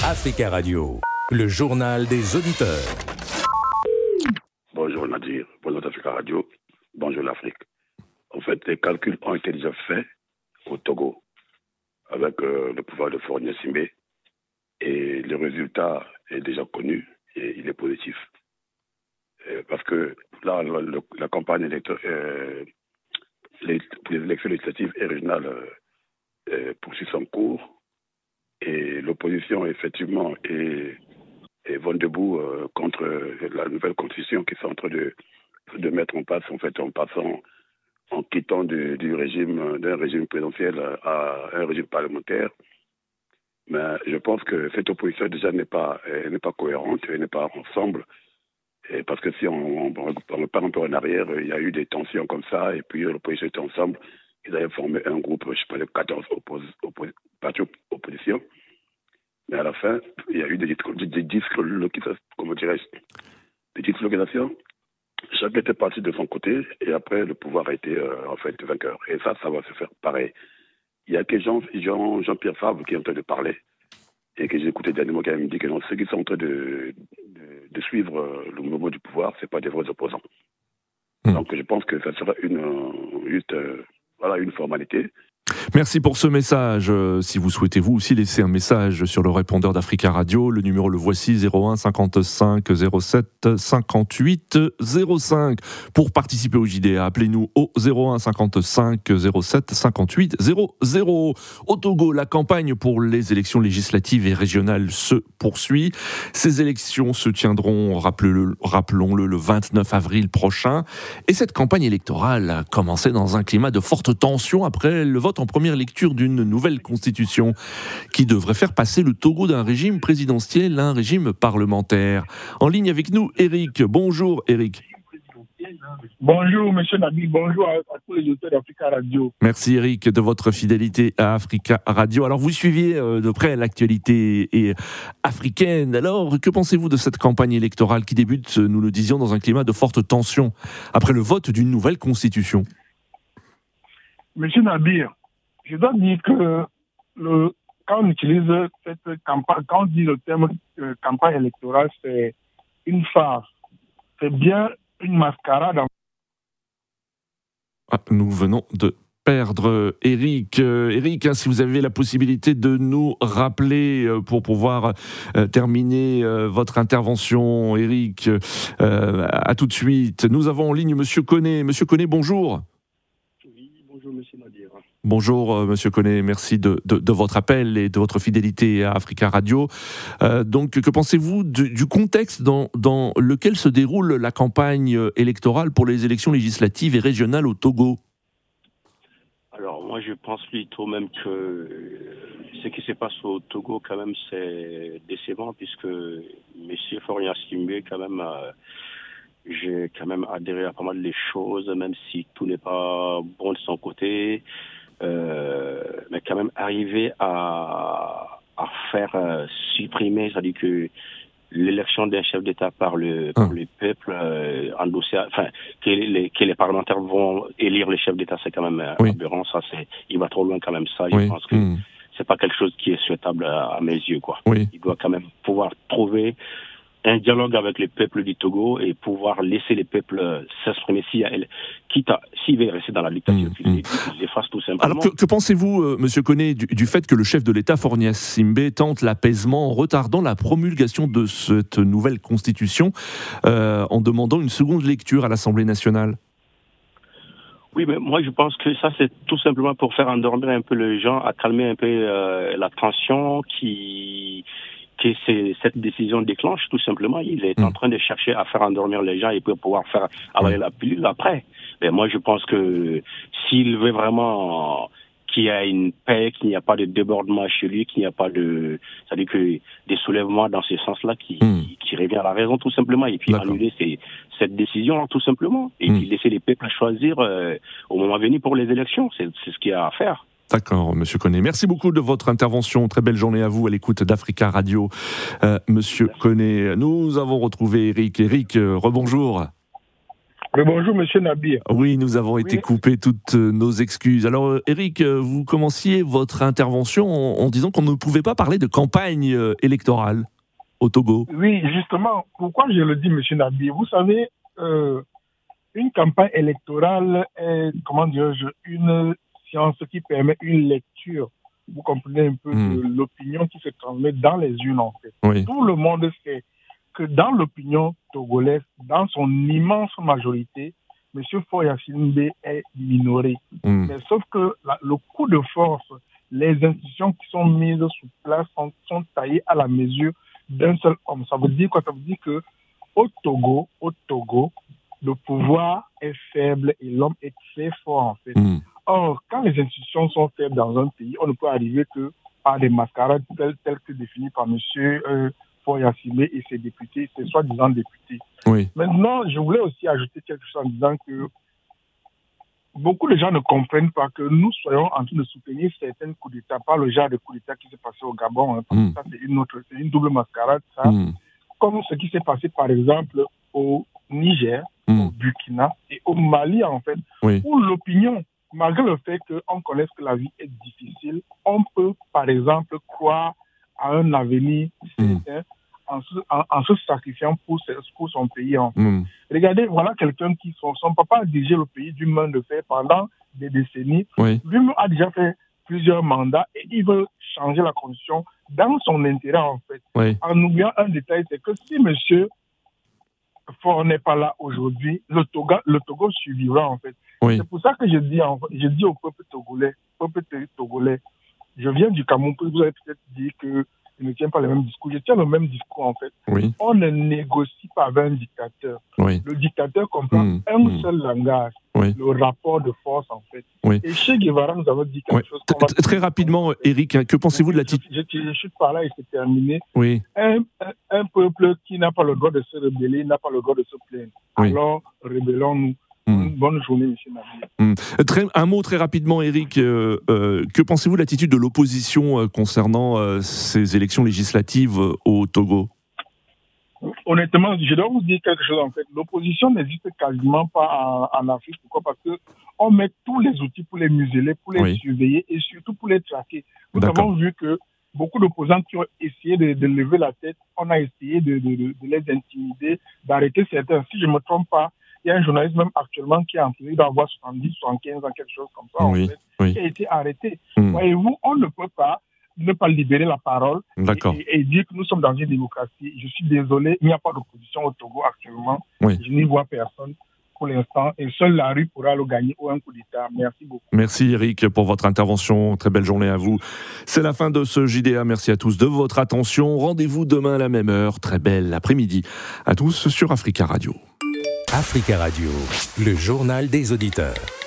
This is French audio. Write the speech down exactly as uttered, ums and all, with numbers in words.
Africa Radio, le journal des auditeurs. Bonjour Nadir, bonjour Africa Radio, bonjour l'Afrique. En fait, les calculs ont été déjà faits au Togo avec euh, le pouvoir de Faure Gnassingbé et le résultat est déjà connu et il est positif. Euh, parce que là, la, la, la campagne électorale, euh, les, pour les élections législatives et régionales euh, euh, poursuit son cours et l'opposition effectivement est, est vont debout euh, contre la nouvelle constitution qui sont en train de, de mettre en place en fait en passant en quittant du, du régime d'un régime présidentiel à un régime parlementaire. Mais je pense que cette opposition déjà n'est pas n'est pas cohérente, elle n'est pas ensemble. Et parce que si on, on, on repart un peu en arrière, il y a eu des tensions comme ça, et puis l'opposition était ensemble. Ils avaient formé un groupe, je sais pas, de quatorze oppos, oppos, partis opposition. Mais à la fin, il y a eu des, des, des dislocations, comment dirais-je, des dislocations. Chacun était parti de son côté, et après, le pouvoir a été, euh, en fait, vainqueur. Et ça, ça va se faire pareil. Il y a que Jean, Jean, Jean-Pierre Favre qui est en train de parler, et que j'ai écouté dernièrement, qui me dit que non, ceux qui sont en train de, de, de suivre euh, le mouvement du pouvoir, ce n'est pas des vrais opposants. Mmh. Donc, je pense que ça sera une, une, euh, voilà, une formalité. Merci pour ce message. Si vous souhaitez vous aussi laisser un message sur le répondeur d'Africa Radio, le numéro le voici zéro un cinquante-cinq zéro sept cinquante-huit zéro cinq. Pour participer au J D A, appelez-nous au zéro un cinquante-cinq zéro sept cinquante-huit zéro zéro. Au Togo, la campagne pour les élections législatives et régionales se poursuit. Ces élections se tiendront, rappelons-le, rappelons-le, le vingt-neuf avril prochain. Et cette campagne électorale a commencé dans un climat de forte tension après le vote en première lecture d'une nouvelle constitution qui devrait faire passer le Togo d'un régime présidentiel à un régime parlementaire. En ligne avec nous, Eric. Bonjour, Eric. Bonjour, monsieur Nabil. Bonjour à, à tous les auditeurs d'Africa Radio. Merci, Eric, de votre fidélité à Africa Radio. Alors, vous suiviez euh, de près l'actualité et africaine. Alors, que pensez-vous de cette campagne électorale qui débute, nous le disions, dans un climat de forte tension après le vote d'une nouvelle constitution? Monsieur Nabil, je dois dire que le, quand on utilise cette campagne, quand on dit le terme euh, campagne électorale, c'est une farce. C'est bien une mascarade. Ah, nous venons de perdre Eric. Euh, Eric, hein, si vous avez la possibilité de nous rappeler euh, pour pouvoir euh, terminer euh, votre intervention, Eric, euh, à tout de suite. Nous avons en ligne Monsieur Koné. Monsieur Koné, bonjour. Bonjour, monsieur Nadir. Bonjour, euh, monsieur Koné, merci de, de, de votre appel et de votre fidélité à Africa Radio. Euh, donc, que pensez-vous du, du contexte dans, dans lequel se déroule la campagne électorale pour les élections législatives et régionales au Togo ? Alors, moi, je pense plutôt même que ce qui se passe au Togo, quand même, c'est décevant, puisque M. Faure Gnassingbé, quand même, euh, j'ai quand même adhéré à pas mal de choses, même si tout n'est pas bon de son côté, euh, mais quand même arriver à, à faire euh, supprimer, c'est-à-dire que l'élection d'un chef d'État par le, par le peuple, euh, endossé, enfin, que les, que les parlementaires vont élire le chef d'État, c'est quand même oui. aberrant, ça, c'est, il va trop loin quand même, ça, oui. je pense que mmh. c'est pas quelque chose qui est souhaitable à, à mes yeux, quoi. Oui. Il doit quand même pouvoir trouver un dialogue avec le peuple du Togo et pouvoir laisser les peuples s'exprimer si elle, quitte à, s'il veut rester dans la dictature, mmh, qu'il mmh. les fasse tout simplement. Alors que, que pensez-vous, euh, monsieur Koné, du, du fait que le chef de l'État, Faure Gnassingbé, tente l'apaisement en retardant la promulgation de cette nouvelle constitution euh, en demandant une seconde lecture à l'Assemblée nationale? Oui, mais moi je pense que ça c'est tout simplement pour faire endormir un peu les gens, à calmer un peu euh, la tension qui... que c'est, cette décision déclenche, tout simplement. Il est mmh. en train de chercher à faire endormir les gens et puis pouvoir faire avaler mmh. la pilule après. Mais moi, je pense que s'il veut vraiment qu'il y ait une paix, qu'il n'y a pas de débordement chez lui, qu'il n'y a pas de... c'est-à-dire que des soulèvements dans ce sens-là qui, mmh. qui revient à la raison, tout simplement. Et puis D'accord. annuler ces, cette décision, tout simplement. Et mmh. puis laisser les peuples choisir euh, au moment venu pour les élections. C'est, c'est ce qu'il y a à faire. D'accord, monsieur Koné. Merci beaucoup de votre intervention. Très belle journée à vous à l'écoute d'Africa Radio. Euh, monsieur Koné, nous avons retrouvé Eric. Eric, euh, rebonjour. Oui, bonjour, monsieur Nabir. Oui, nous avons été oui. coupés, toutes nos excuses. Alors, Eric, vous commenciez votre intervention en, en disant qu'on ne pouvait pas parler de campagne électorale au Togo. Oui, justement, pourquoi je le dis, monsieur Nabir? Vous savez, euh, une campagne électorale est, comment dirais-je, une science qui permet une lecture, vous comprenez un peu, mmh. de l'opinion qui se transmet dans les urnes, en fait. Oui. Tout le monde sait que dans l'opinion togolaise, dans son immense majorité, M. Faure Gnassingbe est minoré. Mmh. Mais sauf que la, le coup de force, les institutions qui sont mises sous place sont, sont taillées à la mesure d'un seul homme. Ça veut dire quoi? Ça veut dire que au Togo, au Togo, le pouvoir est faible et l'homme est très fort, en fait. Mmh. Or, quand les institutions sont faibles dans un pays, on ne peut arriver que par des mascarades telles, telles que définies par M. Euh, Faure Gnassingbe et ses députés, ses soi-disant députés. Oui. Maintenant, je voulais aussi ajouter quelque chose en disant que beaucoup de gens ne comprennent pas que nous soyons en train de soutenir certains coups d'État, pas le genre de coup d'État qui s'est passé au Gabon, hein, parce mmh. que ça, c'est une, autre, c'est une double mascarade, ça. Mmh. Comme ce qui s'est passé, par exemple, au Niger, mmh. au Burkina et au Mali, en fait, oui. où l'opinion, malgré le fait qu'on connaisse que la vie est difficile, on peut, par exemple, croire à un avenir certain mmh. en, se, en, en se sacrifiant pour, pour son pays. En fait. mmh. Regardez, voilà quelqu'un qui, son, son papa a dirigé le pays d'une main de fer pendant des décennies. Oui. Lui-même a déjà fait plusieurs mandats et il veut changer la condition dans son intérêt, en fait. Oui. En oubliant un détail, c'est que si monsieur Faure n'est pas là aujourd'hui, le Togo, le Togo survivra, en fait. Oui. C'est pour ça que je dis, en, je dis au peuple togolais, peuple togolais, je viens du Cameroun, vous avez peut-être dit que je ne tiens pas le même discours. Je tiens le même discours, en fait. Oui. On ne négocie pas avec un dictateur. Oui. Le dictateur comprend mmh. un mmh. seul langage, oui. le rapport de force, en fait. Oui. Et chez Guevara, nous avons dit quelque oui. chose. Va... Très rapidement, Eric, que pensez-vous de la je, je, je chute par là et c'est terminé. Oui. Un, un, un peuple qui n'a pas le droit de se rebeller n'a pas le droit de se plaindre. Oui. Alors, rebellons-nous. Mmh. Bonne journée, M. Nabir. Mmh. Très, un mot très rapidement, Eric. Euh, euh, que pensez-vous de l'attitude de l'opposition euh, concernant euh, ces élections législatives euh, au Togo? Honnêtement, je dois vous dire quelque chose, en fait. L'opposition n'existe quasiment pas en, en Afrique. Pourquoi? Parce qu'on met tous les outils pour les museler, pour les oui. surveiller et surtout pour les traquer. Nous D'accord. avons vu que beaucoup d'opposants qui ont essayé de, de lever la tête, on a essayé de, de, de, de les intimider, d'arrêter certains. Si je ne me trompe pas, il y a un journaliste même actuellement qui est en train d'avoir soixante-dix, soixante-quinze ans, quelque chose comme ça, oui, en fait, oui. qui a été arrêté. Mmh. Voyez-vous, on ne peut pas ne pas libérer la parole et, et, et dire que nous sommes dans une démocratie. Je suis désolé, il n'y a pas d'opposition au Togo actuellement. Oui. Je n'y vois personne pour l'instant et seule la rue pourra le gagner ou un coup d'État. Merci beaucoup. Merci Eric pour votre intervention. Très belle journée à vous. C'est la fin de ce J D A. Merci à tous de votre attention. Rendez-vous demain à la même heure. Très belle après-midi à tous sur Africa Radio. Africa Radio, le journal des auditeurs.